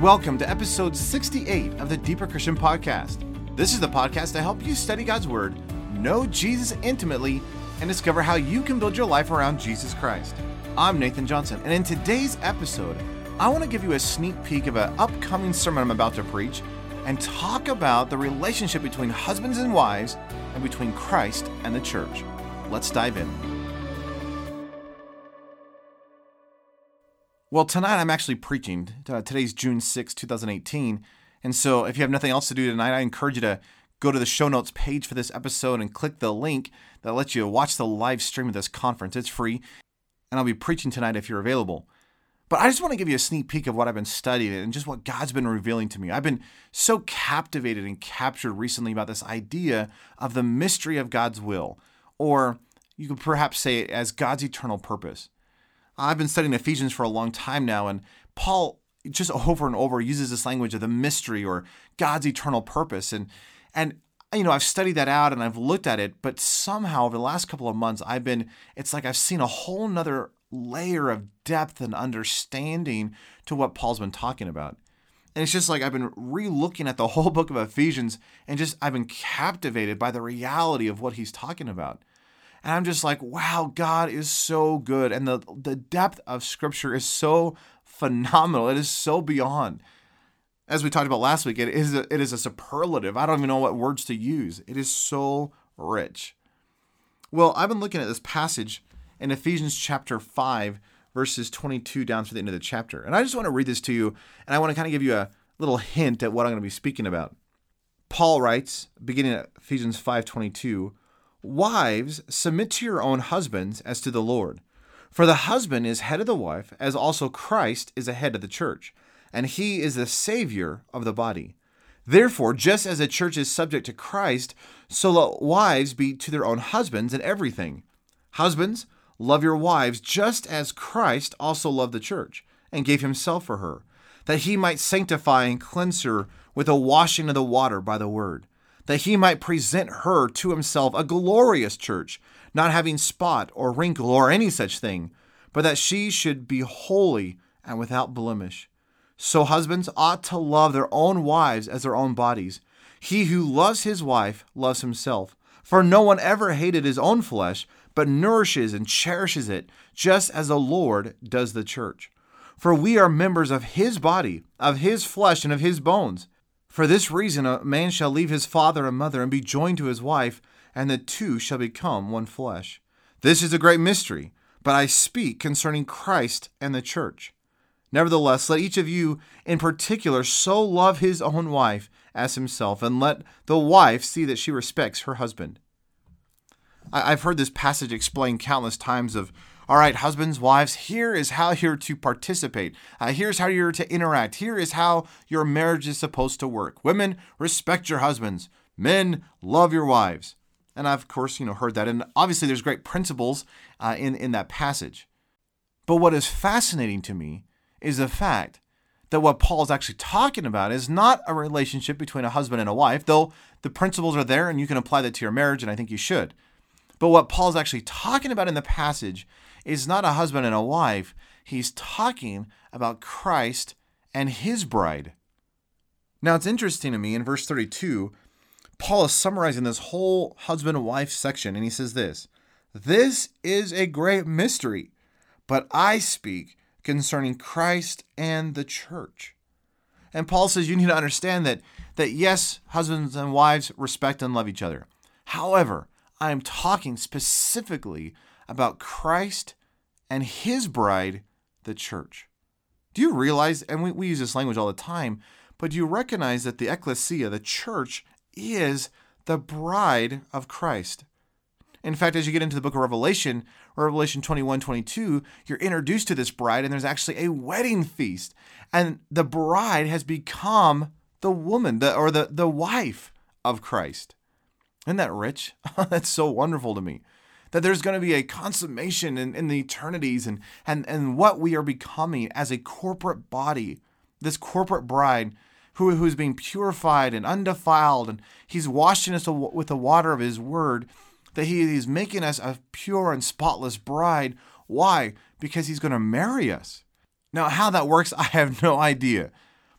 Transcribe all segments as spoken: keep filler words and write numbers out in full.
and welcome to episode sixty-eight of the Deeper Christian Podcast. This is the podcast to help you study God's Word, know Jesus intimately, and discover how you can build your life around Jesus Christ. I'm Nathan Johnson, and in today's episode, I want to give you a sneak peek of an upcoming sermon I'm about to preach and talk about the relationship between husbands and wives and between Christ and the church. Let's dive in. Well, tonight I'm actually preaching. Uh, today's June sixth, twenty eighteen. And so if you have nothing else to do tonight, I encourage you to go to the show notes page for this episode and click the link that lets you watch the live stream of this conference. It's free, and I'll be preaching tonight if you're available. But I just want to give you a sneak peek of what I've been studying and just what God's been revealing to me. I've been so captivated and captured recently about this idea of the mystery of God's will, or you could perhaps say it as God's eternal purpose. I've been studying Ephesians for a long time now, and Paul just over and over uses this language of the mystery or God's eternal purpose. And, and you know, I've studied that out and I've looked at it, but somehow over the last couple of months, I've been, it's like I've seen a whole nother layer of depth and understanding to what Paul's been talking about. And it's just like I've been re-looking at the whole book of Ephesians and just I've been captivated by the reality of what he's talking about. And I'm just like, wow, God is so good. And the, the depth of Scripture is so phenomenal. It is so beyond. As we talked about last week, it is a, it is a superlative. I don't even know what words to use. It is so rich. Well, I've been looking at this passage in Ephesians chapter five, verses twenty-two down to the end of the chapter. And I just want to read this to you, and I want to kind of give you a little hint at what I'm going to be speaking about. Paul writes, beginning at Ephesians five twenty-two, "Wives, submit to your own husbands as to the Lord. For the husband is head of the wife, as also Christ is the head of the church, and he is the Savior of the body. Therefore, just as the church is subject to Christ, so let wives be to their own husbands in everything. Husbands, love your wives just as Christ also loved the church, and gave himself for her, that he might sanctify and cleanse her with the washing of the water by the word, that he might present her to himself a glorious church, not having spot or wrinkle or any such thing, but that she should be holy and without blemish. So husbands ought to love their own wives as their own bodies. He who loves his wife loves himself. For no one ever hated his own flesh, but nourishes and cherishes it, just as the Lord does the church. For we are members of his body, of his flesh, and of his bones. For this reason, a man shall leave his father and mother and be joined to his wife, and the two shall become one flesh. This is a great mystery, but I speak concerning Christ and the church. Nevertheless, let each of you in particular so love his own wife as himself, and let the wife see that she respects her husband." I've heard this passage explained countless times of, all right, husbands, wives, here is how you're to participate. Uh, here's how you're to interact. Here is how your marriage is supposed to work. Women, respect your husbands. Men, love your wives. And I've, of course, you know, heard that. And obviously there's great principles uh, in, in that passage. But what is fascinating to me is the fact that what Paul is actually talking about is not a relationship between a husband and a wife, though the principles are there and you can apply that to your marriage, and I think you should. But what Paul's actually talking about in the passage is not a husband and a wife. He's talking about Christ and his bride. Now, it's interesting to me in verse thirty-two, Paul is summarizing this whole husband and wife section, and he says this, "This is a great mystery, but I speak concerning Christ and the church." And Paul says you need to understand that, that yes, husbands and wives respect and love each other. However, I'm talking specifically about Christ and his bride, the church. Do you realize, and we, we use this language all the time, but do you recognize that the ecclesia, the church, is the bride of Christ? In fact, as you get into the book of Revelation, Revelation twenty-one, twenty-two, you're introduced to this bride, and there's actually a wedding feast. And the bride has become the woman, the, or the, the wife of Christ. Isn't that rich? That's so wonderful to me. That there's going to be a consummation in, in the eternities and, and, and what we are becoming as a corporate body, this corporate bride who, who is being purified and undefiled, and he's washing us with the water of his word, that he is making us a pure and spotless bride. Why? Because he's going to marry us. Now, how that works, I have no idea.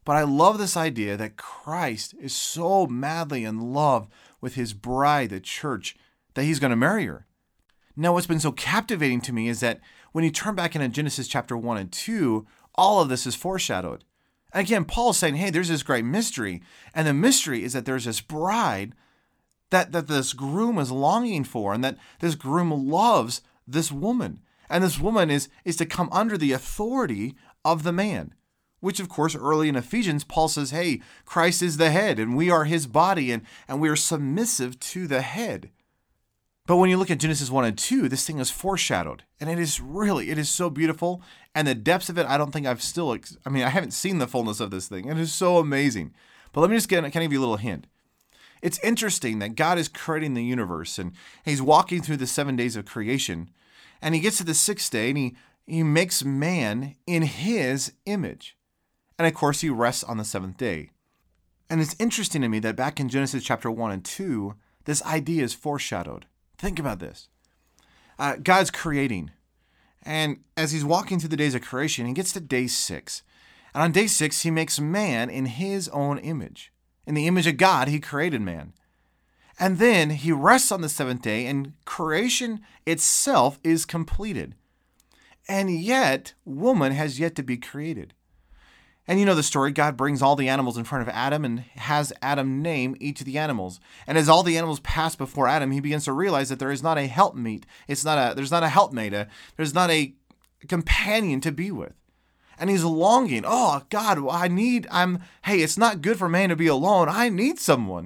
But I love this idea that Christ is so madly in love with his bride, the church, that he's going to marry her. Now, what's been so captivating to me is that when you turn back into Genesis chapter one and two, all of this is foreshadowed. And again, Paul's saying, hey, there's this great mystery. And the mystery is that there's this bride that, that this groom is longing for, and that this groom loves this woman. And this woman is, is to come under the authority of the man, which, of course, early in Ephesians, Paul says, hey, Christ is the head, and we are his body, and, and we are submissive to the head. But when you look at Genesis one and two, this thing is foreshadowed. And it is really, it is so beautiful. And the depths of it, I don't think I've still, I mean, I haven't seen the fullness of this thing. It is so amazing. But let me just get, kind of give you a little hint. It's interesting that God is creating the universe, and he's walking through the seven days of creation. And he gets to the sixth day, and he, he makes man in his image. And of course, he rests on the seventh day. And it's interesting to me that back in Genesis chapter one and two, this idea is foreshadowed. Think about this. Uh, God's creating. And as he's walking through the days of creation, he gets to day six. And on day six, he makes man in his own image. In the image of God, he created man. And then he rests on the seventh day, and creation itself is completed. And yet, woman has yet to be created. And you know the story, God brings all the animals in front of Adam and has Adam name each of the animals. And as all the animals pass before Adam, he begins to realize that there is not a helpmeet. It's not a, there's not a helpmate. A, there's not a companion to be with. And he's longing, oh God, I need, I'm, hey, it's not good for man to be alone. I need someone.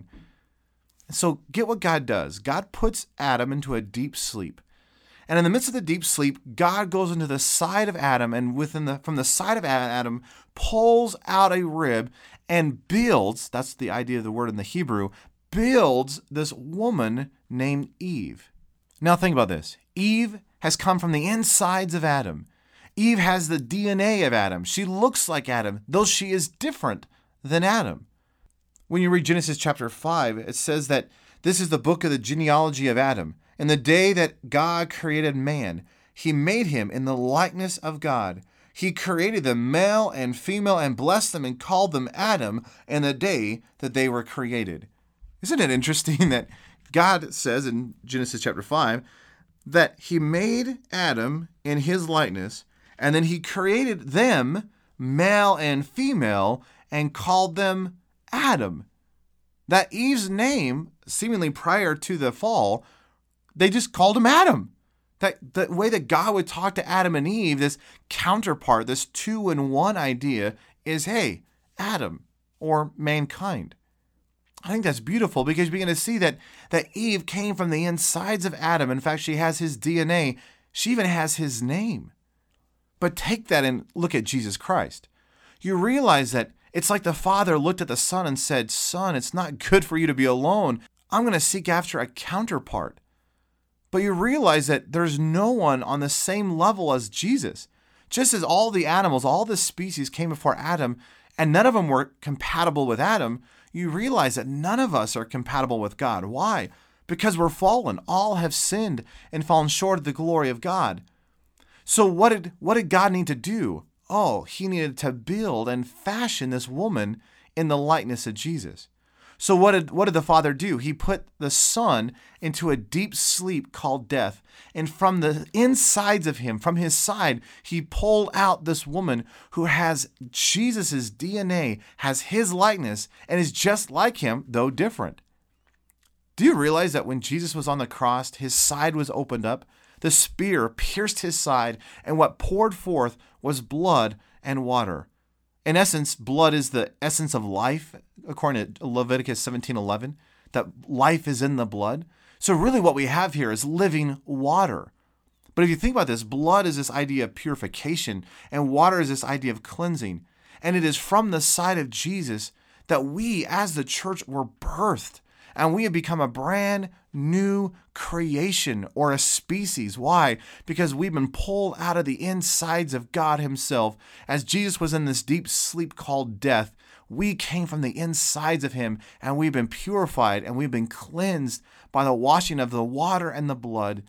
So get what God does. God puts Adam into a deep sleep. And in the midst of the deep sleep, God goes into the side of Adam, and within the from the side of Adam pulls out a rib and builds, that's the idea of the word in the Hebrew, builds this woman named Eve. Now think about this. Eve has come from the insides of Adam. Eve has the D N A of Adam. She looks like Adam, though she is different than Adam. When you read Genesis chapter five, it says that this is the book of the genealogy of Adam. In the day that God created man, he made him in the likeness of God. He created them male and female and blessed them and called them Adam in the day that they were created. Isn't it interesting that God says in Genesis chapter five that he made Adam in his likeness, and then he created them male and female and called them Adam. That Eve's name, seemingly prior to the fall, they just called him Adam. That the way that God would talk to Adam and Eve, this counterpart, this two-in-one idea is, hey, Adam, or mankind. I think that's beautiful because we begin to see that, that Eve came from the insides of Adam. In fact, she has his D N A. She even has his name. But take that and look at Jesus Christ. You realize that it's like the Father looked at the Son and said, Son, it's not good for you to be alone. I'm going to seek after a counterpart. But you realize that there's no one on the same level as Jesus. Just as all the animals, all the species came before Adam, and none of them were compatible with Adam, you realize that none of us are compatible with God. Why? Because we're fallen. All have sinned and fallen short of the glory of God. So what did, what did God need to do? Oh, he needed to build and fashion this woman in the likeness of Jesus. So what did what did the Father do? He put the Son into a deep sleep called death. And from the insides of him, from his side, he pulled out this woman who has Jesus' D N A, has his likeness, and is just like him, though different. Do you realize that when Jesus was on the cross, his side was opened up? The spear pierced his side, and what poured forth was blood and water. In essence, blood is the essence of life, according to Leviticus seventeen eleven, that life is in the blood. So really what we have here is living water. But if you think about this, blood is this idea of purification, and water is this idea of cleansing. And it is from the side of Jesus that we, as the church, were birthed. And we have become a brand new creation or a species. Why? Because we've been pulled out of the insides of God himself. As Jesus was in this deep sleep called death, we came from the insides of him, and we've been purified and we've been cleansed by the washing of the water and the blood.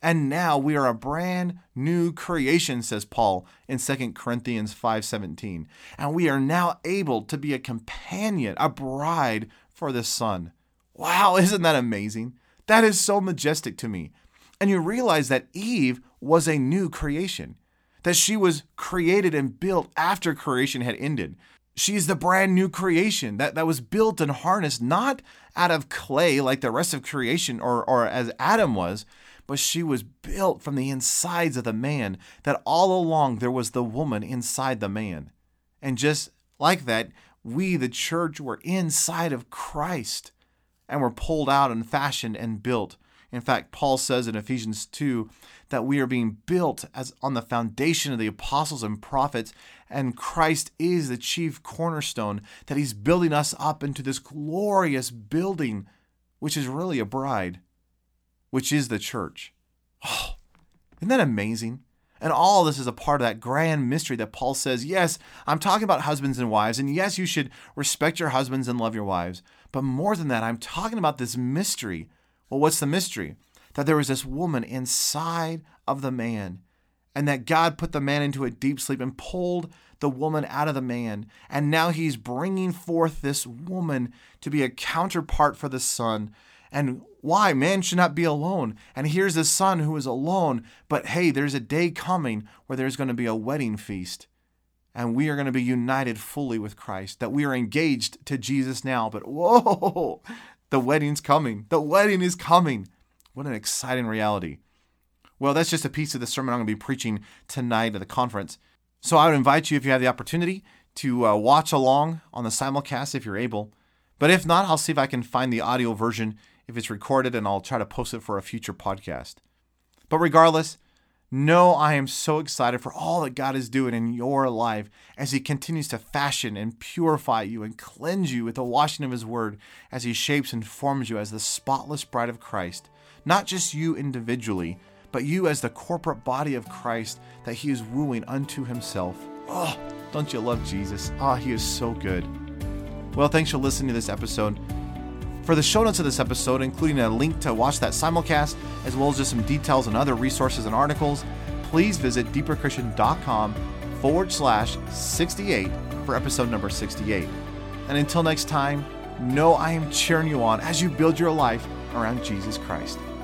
And now we are a brand new creation, says Paul in Second Corinthians five seventeen. And we are now able to be a companion, a bride for the Son. Wow, isn't that amazing? That is so majestic to me. And you realize that Eve was a new creation, that she was created and built after creation had ended. She's the brand new creation that, that was built and harnessed not out of clay like the rest of creation or, or as Adam was, but she was built from the insides of the man, that all along there was the woman inside the man. And just like that, we, the church, were inside of Christ and were pulled out and fashioned and built. In fact, Paul says in Ephesians two that we are being built as on the foundation of the apostles and prophets, and Christ is the chief cornerstone, that he's building us up into this glorious building, which is really a bride, which is the church. Oh, isn't that amazing? And all of this is a part of that grand mystery that Paul says, yes, I'm talking about husbands and wives, and yes, you should respect your husbands and love your wives. But more than that, I'm talking about this mystery. Well, what's the mystery? That there was this woman inside of the man, and that God put the man into a deep sleep and pulled the woman out of the man. And now he's bringing forth this woman to be a counterpart for the Son. And why? Man should not be alone. And here's the Son who is alone. But hey, there's a day coming where there's going to be a wedding feast. And we are going to be united fully with Christ. That we are engaged to Jesus now. But whoa, the wedding's coming. The wedding is coming. What an exciting reality. Well, that's just a piece of the sermon I'm going to be preaching tonight at the conference. So I would invite you, if you have the opportunity, to uh, watch along on the simulcast if you're able. But if not, I'll see if I can find the audio version if it's recorded, and I'll try to post it for a future podcast. But regardless, know I am so excited for all that God is doing in your life as he continues to fashion and purify you and cleanse you with the washing of his word, as he shapes and forms you as the spotless bride of Christ. Not just you individually, but you as the corporate body of Christ that he is wooing unto himself. Oh, don't you love Jesus? Oh, he is so good. Well, thanks for listening to this episode. For the show notes of this episode, including a link to watch that simulcast, as well as just some details and other resources and articles, please visit deeperchristian.com forward slash 68 for episode number sixty-eight. And until next time, know I am cheering you on as you build your life around Jesus Christ.